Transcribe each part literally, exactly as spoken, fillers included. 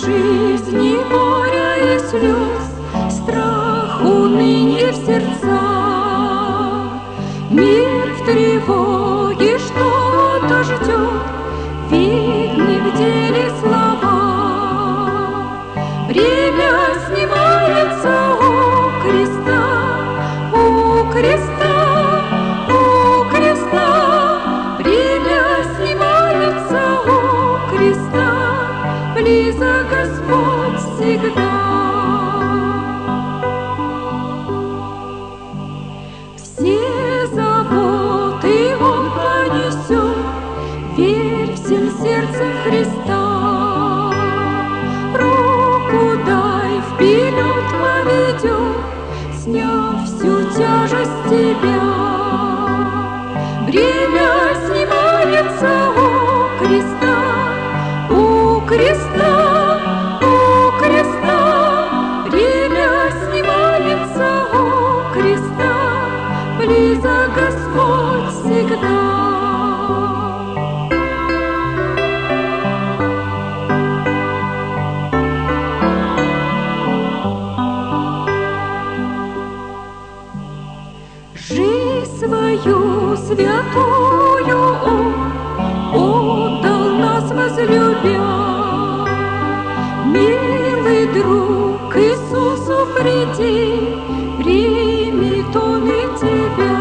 жизни горя и слез, страх, уныние в сердца, мир в тревоге что-то ждет, видны в деле слова. Время снимается у креста, у креста, у креста. Время снимается у креста, близок Господь всегда. Все заботы Он понесет, верь всем сердцем в Христа. Руку дай, вперед поведет, сняв всю тяжесть тебя. Время снимается у креста, у креста, у креста. Время снимается у креста, близок Господь всегда. Жизнь свою святую Он отдал нас возлюбя. Милый друг, Иисусу приди, примет Он и тебя.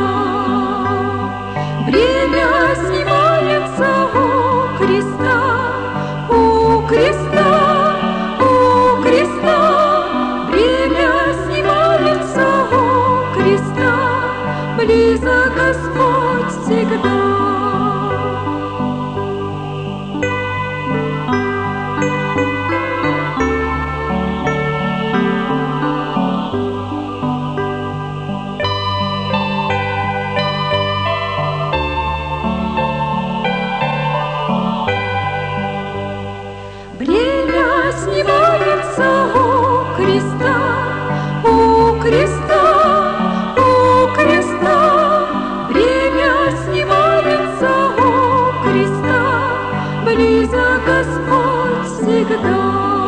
Время снимается у креста, у креста, у креста. Время снимается у креста, близок Господь всегда. Время снимается у креста, у креста, у креста. Время снимается у креста, близок Господь всегда.